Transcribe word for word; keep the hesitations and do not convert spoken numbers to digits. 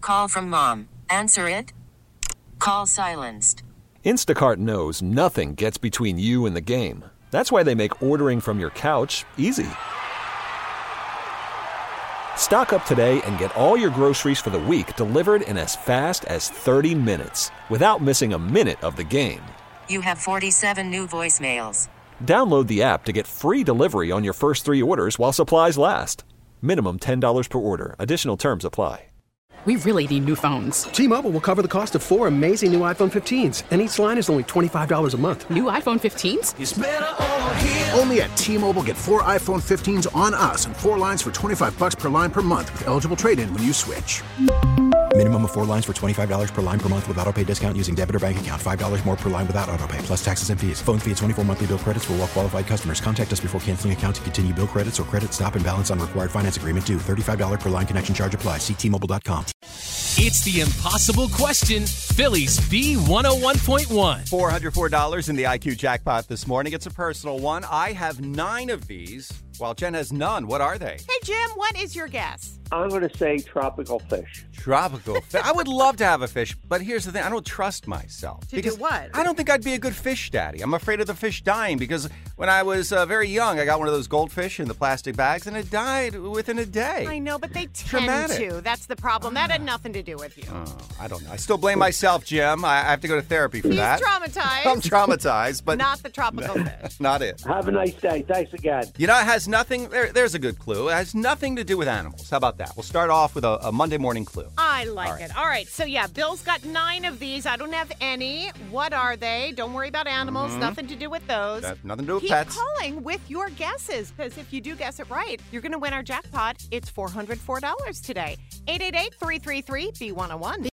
call from mom. Answer it. Call silenced. Instacart knows nothing gets between you and the game. That's why they make ordering from your couch easy. Stock up today and get all your groceries for the week delivered in as fast as thirty minutes without missing a minute of the game. You have forty-seven new voicemails. Download the app to get free delivery on your first three orders while supplies last. Minimum ten dollars per order. Additional terms apply. We really need new phones. T-Mobile will cover the cost of four amazing new iPhone fifteens, and each line is only twenty-five dollars a month. New iPhone fifteens? It's better over here. Only at T-Mobile, get four iPhone fifteens on us and four lines for twenty-five bucks per line per month with eligible trade-in when you switch. Minimum of four lines for twenty-five dollars per line per month with autopay discount using debit or bank account. five dollars more per line without autopay, plus taxes and fees. Phone fee at twenty-four monthly bill credits for well-qualified customers. Contact us before canceling account to continue bill credits or credit stop and balance on required finance agreement due. thirty-five dollars per line connection charge applies. See T Mobile dot com. It's the impossible question. Phillies B one oh one point one. four hundred four dollars in the I Q jackpot this morning. It's a personal one. I have nine of these, while Jen has none. What are they? Hey, Jim, what is your guess? I'm going to say tropical fish. Tropical fish. I would love to have a fish, but here's the thing. I don't trust myself. To do what? I don't think I'd be a good fish daddy. I'm afraid of the fish dying because when I was uh, very young, I got one of those goldfish in the plastic bags, and it died within a day. I know, but they tend Traumatic. to. That's the problem. That had nothing to do with you. Oh, I don't know. I still blame myself, Jim. I, I have to go to therapy for He's that. traumatized. I'm traumatized, but not the tropical fish. Not it. Have a nice day. Thanks again. You know, it has nothing. There, there's a good clue. It has nothing to do with animals. How about that? We'll start off with a, a Monday morning clue. I like All right. it. All right. So, yeah, Bill's got nine of these. I don't have any. What are they? Don't worry about animals. Mm-hmm. Nothing to do with those. That, nothing to do with Keep pets. calling with your guesses, because if you do guess it right, you're going to win our jackpot. It's four hundred four dollars today. eight eight eight, three three three, B one oh one.